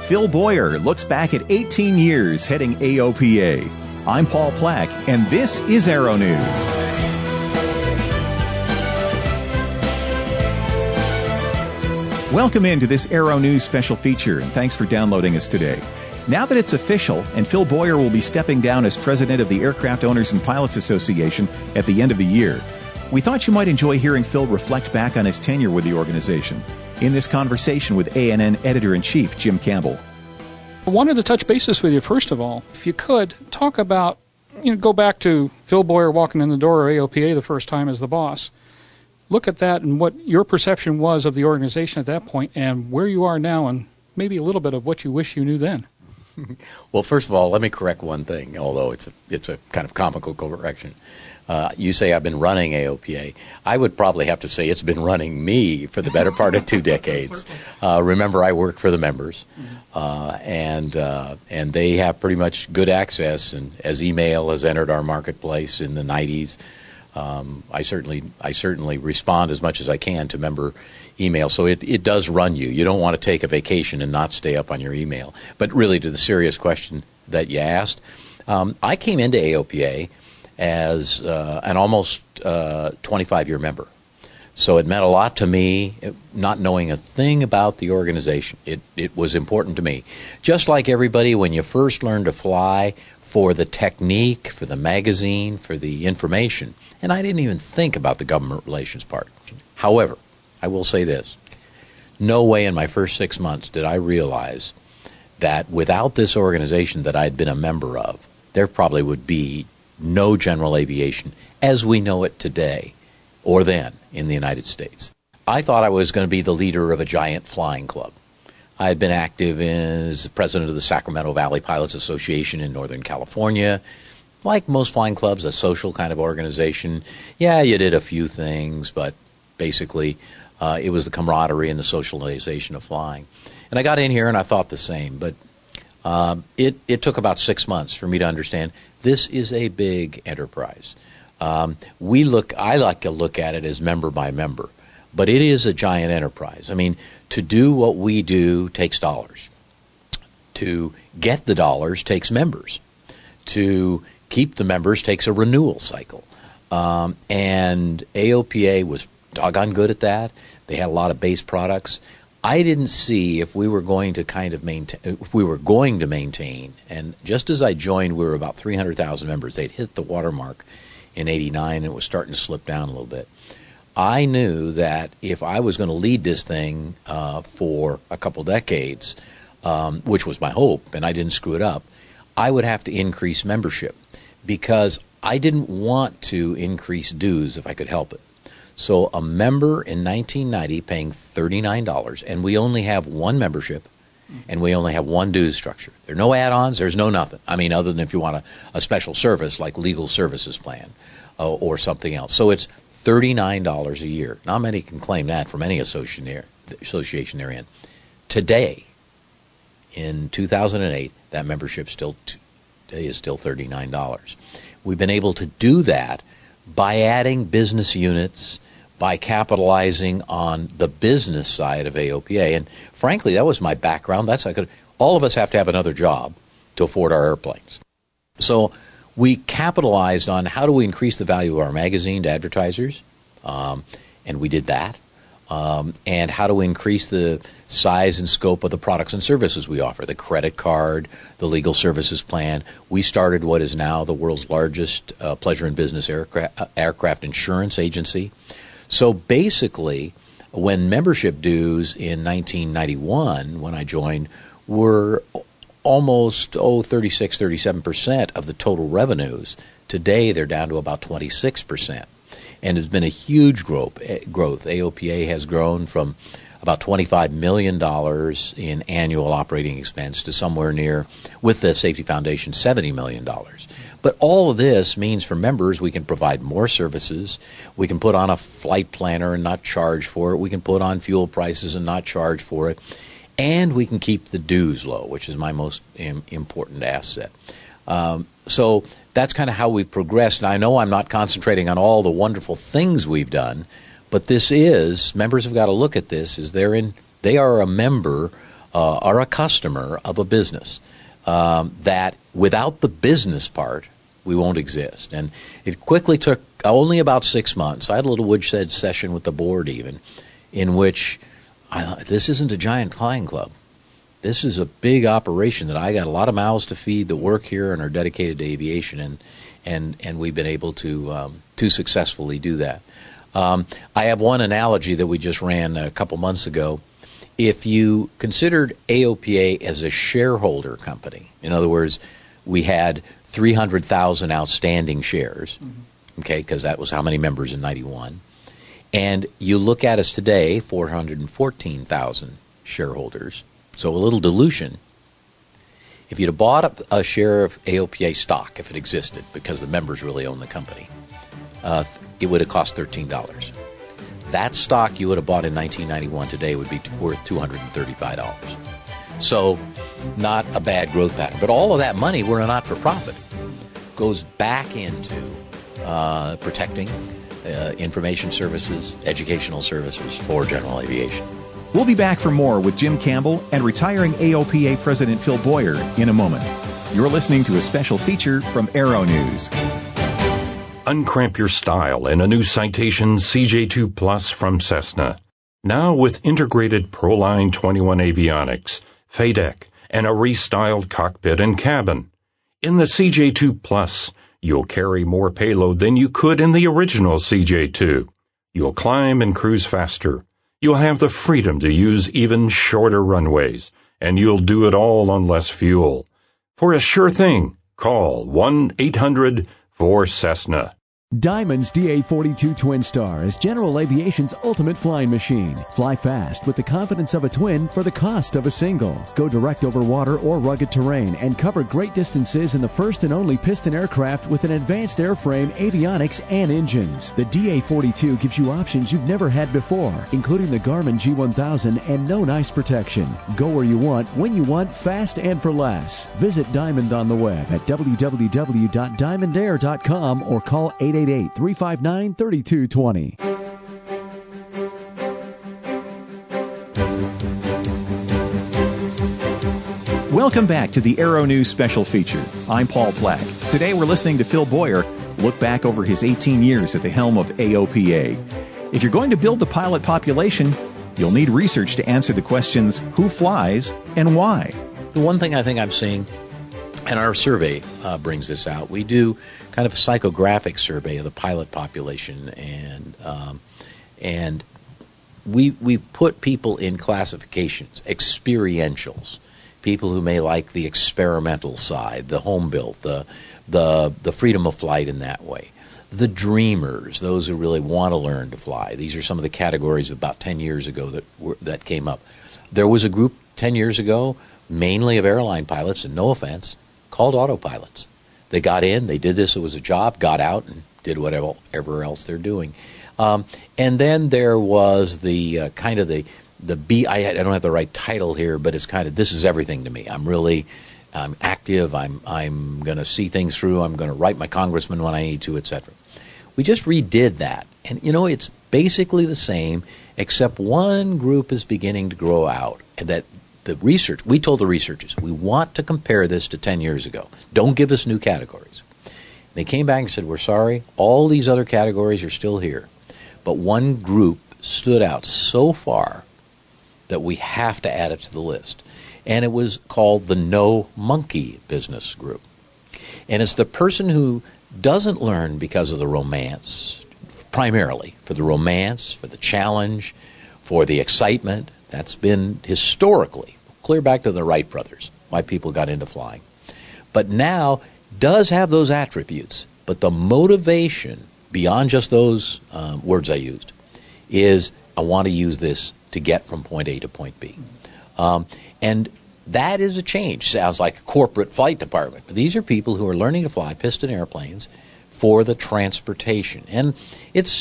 Phil Boyer looks back at 18 years heading AOPA. I'm Paul Plack, and this is Aero News. Welcome into this Aero News special feature, and thanks for downloading us today. Now that it's official, and Phil Boyer will be stepping down as president of the Aircraft Owners and Pilots Association at the end of the year, we thought you might enjoy hearing Phil reflect back on his tenure with the organization in this conversation with ANN Editor-in-Chief Jim Campbell. I wanted to touch bases with you, first of all. If you could, talk about, go back to Phil Boyer walking in the door of AOPA the first time as the boss. Look at that and what your perception was of the organization at that point and where you are now, and maybe a little bit of what you wish you knew then. Well, first of all, let me correct one thing, although it's a kind of comical correction. You say I've been running AOPA. I would probably have to say it's been running me for the better part of 2 decades. Remember, I work for the members, and they have pretty much good access. And as email has entered our marketplace in the 90s, I certainly respond as much as I can to member email. So it does run you. You don't want to take a vacation and not stay up on your email. But really, to the serious question that you asked, I came into AOPA as an almost 25-year member. So it meant a lot to me, not knowing a thing about the organization. It was important to me. Just like everybody, when you first learn to fly, for the technique, for the magazine, for the information. And I didn't even think about the government relations part. However, I will say this. No way in my first 6 months did I realize that without this organization that I'd been a member of, there probably would be no general aviation as we know it today or then in the United States. I thought I was going to be the leader of a giant flying club. I had been active as president of the Sacramento Valley Pilots Association in Northern California. Like most flying clubs, a social kind of organization. Yeah, you did a few things, but basically it was the camaraderie and the socialization of flying. And I got in here and I thought the same, but it took about 6 months for me to understand this is a big enterprise. I like to look at it as member by member, but it is a giant enterprise. I mean, to do what we do takes dollars. To get the dollars takes members. To keep the members takes a renewal cycle. And AOPA was doggone good at that. They had a lot of base products. I didn't see if we were going to maintain, and just as I joined, we were about 300,000 members. They'd hit the watermark in '89, and it was starting to slip down a little bit. I knew that if I was going to lead this thing for a couple decades, which was my hope, and I didn't screw it up, I would have to increase membership because I didn't want to increase dues if I could help it. So a member in 1990 paying $39, and we only have one membership, and we only have one dues structure. There are no add-ons. There's no nothing. I mean, other than if you want a special service like legal services plan or something else. So it's $39 a year. Not many can claim that from any association they're in. Today, in 2008, that membership is still $39. We've been able to do that by adding business units, by capitalizing on the business side of AOPA. And frankly, that was my background. All of us have to have another job to afford our airplanes. So we capitalized on how do we increase the value of our magazine to advertisers, and we did that. And how do we increase the size and scope of the products and services we offer, the credit card, the legal services plan. We started what is now the world's largest pleasure and business aircraft insurance agency. So basically, when membership dues in 1991, when I joined, were almost 36-37% of the total revenues, today they're down to about 26%. And it's been a huge growth. AOPA has grown from about $25 million in annual operating expense to somewhere near, with the Safety Foundation, $70 million. But all of this means for members we can provide more services. We can put on a flight planner and not charge for it. We can put on fuel prices and not charge for it. And we can keep the dues low, which is my most important asset. So that's kind of how we've progressed. And I know I'm not concentrating on all the wonderful things we've done, but members have got to look at this as they are a member are a customer of a business, that without the business part, we won't exist. And it quickly took only about 6 months. I had a little woodshed session with the board even, in which I thought, this isn't a giant client club. This is a big operation that I got a lot of mouths to feed that work here and are dedicated to aviation, and we've been able to successfully do that. I have one analogy that we just ran a couple months ago. If you considered AOPA as a shareholder company, in other words, we had 300,000 outstanding shares, okay, because that was how many members in 91. And you look at us today, 414,000 shareholders, so a little dilution. If you'd have bought a share of AOPA stock, if it existed, because the members really own the company, it would have cost $13. That stock you would have bought in 1991 today would be worth $235. So not a bad growth pattern. But all of that money, we're a not-for-profit, goes back into protecting information services, educational services for general aviation. We'll be back for more with Jim Campbell and retiring AOPA President Phil Boyer in a moment. You're listening to a special feature from Aero News. Uncramp your style in a new Citation CJ2 Plus from Cessna. Now with integrated Proline 21 avionics, FADEC, and a restyled cockpit and cabin. In the CJ2 Plus, you'll carry more payload than you could in the original CJ2. You'll climb and cruise faster. You'll have the freedom to use even shorter runways, and you'll do it all on less fuel. For a sure thing, call 1-800-4CESSNA. Diamond's DA-42 Twin Star is General Aviation's ultimate flying machine. Fly fast with the confidence of a twin for the cost of a single. Go direct over water or rugged terrain and cover great distances in the first and only piston aircraft with an advanced airframe, avionics, and engines. The DA-42 gives you options you've never had before, including the Garmin G1000 and known ice protection. Go where you want, when you want, fast and for less. Visit Diamond on the web at www.diamondair.com or call 888-359-3220. Welcome back to the Aero News special feature. I'm Paul Plack. Today we're listening to Phil Boyer look back over his 18 years at the helm of AOPA. If you're going to build the pilot population, you'll need research to answer the questions who flies and why. The one thing I think I'm seeing, and our survey brings this out, we do kind of a psychographic survey of the pilot population, and we put people in classifications, experientials, people who may like the experimental side, the home built, the freedom of flight in that way, the dreamers, those who really want to learn to fly. These are some of the categories about 10 years ago that came up. There was a group 10 years ago, mainly of airline pilots, and no offense, called autopilots. They got in, they did this, it was a job, got out, and did whatever else they're doing. And then there was the kind of the B. I don't have the right title here, but it's kind of, this is everything to me. I'm active. I'm going to see things through. I'm going to write my congressman when I need to, etc. We just redid that, and it's basically the same, except one group is beginning to grow out, and that. The research, we told the researchers, we want to compare this to 10 years ago. Don't give us new categories. They came back and said, we're sorry, all these other categories are still here. But one group stood out so far that we have to add it to the list. And it was called the No Monkey Business Group. And it's the person who doesn't learn because of the romance, primarily for the romance, for the challenge, for the excitement. That's been historically clear back to the Wright brothers, why people got into flying. But now does have those attributes, but the motivation beyond just those words I used is I want to use this to get from point A to point B. And that is a change. Sounds like a corporate flight department, but these are people who are learning to fly piston airplanes for the transportation. And it's,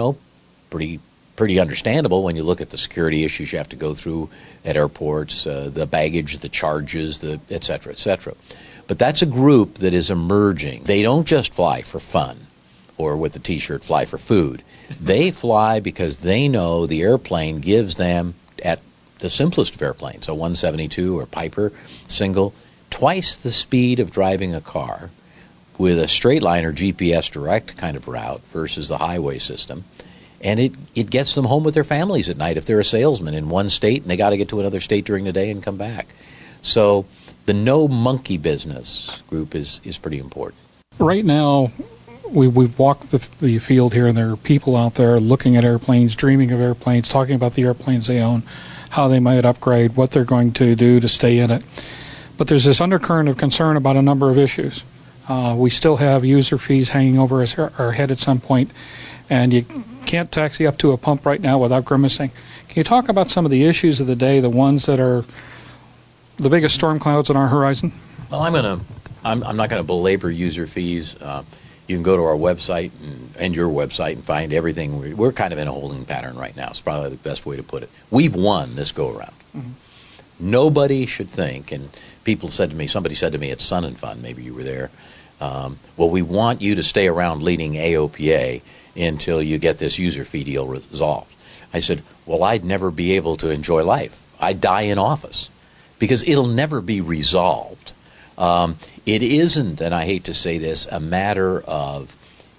pretty understandable when you look at the security issues you have to go through at airports, the baggage, the charges, et cetera, et cetera. But that's a group that is emerging. They don't just fly for fun or with the T-shirt fly for food. They fly because they know the airplane gives them, at the simplest of airplanes, a 172 or Piper single, twice the speed of driving a car with a straight line or GPS direct kind of route versus the highway system. And it gets them home with their families at night if they're a salesman in one state and they got to get to another state during the day and come back. So the no monkey business group is pretty important. Right now, we've walked the field here, and there are people out there looking at airplanes, dreaming of airplanes, talking about the airplanes they own, how they might upgrade, what they're going to do to stay in it. But there's this undercurrent of concern about a number of issues. We still have user fees hanging over our head at some point, and you can't taxi up to a pump right now without grimacing. Can you talk about some of the issues of the day, the ones that are the biggest storm clouds on our horizon? Well, I'm not going to belabor user fees. You can go to our website and your website and find everything. We're kind of in a holding pattern right now. It's probably the best way to put it. We've won this go-around. Mm-hmm. Nobody should think, and somebody said to me at Sun and Fun, maybe you were there, well, we want you to stay around leading AOPA until you get this user fee deal resolved. I said, well, I'd never be able to enjoy life. I'd die in office because it'll never be resolved. It isn't, and I hate to say this, a matter of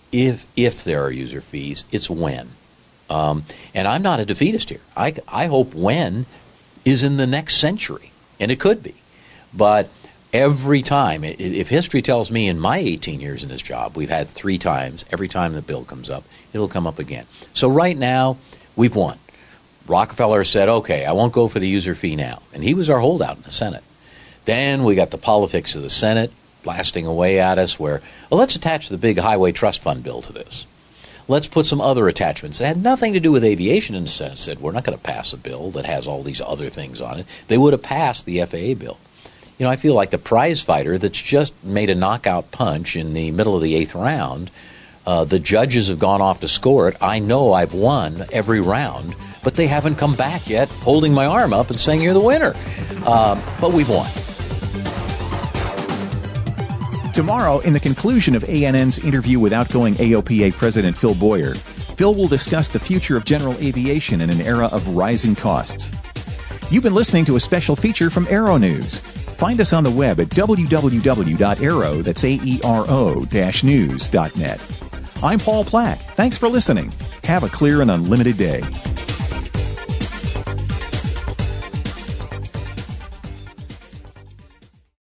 if there are user fees, it's when. And I'm not a defeatist here. I hope when is in the next century, and it could be. But every time, if history tells me in my 18 years in this job, we've had 3 times, every time the bill comes up, it'll come up again. So right now, we've won. Rockefeller said, okay, I won't go for the user fee now. And he was our holdout in the Senate. Then we got the politics of the Senate blasting away at us where, well, let's attach the big highway trust fund bill to this. Let's put some other attachments that had nothing to do with aviation. And the Senate said, we're not going to pass a bill that has all these other things on it. They would have passed the FAA bill. You know, I feel like the prize fighter that's just made a knockout punch in the middle of the 8th round. The judges have gone off to score it. I know I've won every round, but they haven't come back yet holding my arm up and saying you're the winner. But we've won. Tomorrow, in the conclusion of ANN's interview with outgoing AOPA President Phil Boyer, Phil will discuss the future of general aviation in an era of rising costs. You've been listening to a special feature from Aero News. Find us on the web at www.aero, that's AERO-news.net. I'm Paul Platt. Thanks for listening. Have a clear and unlimited day.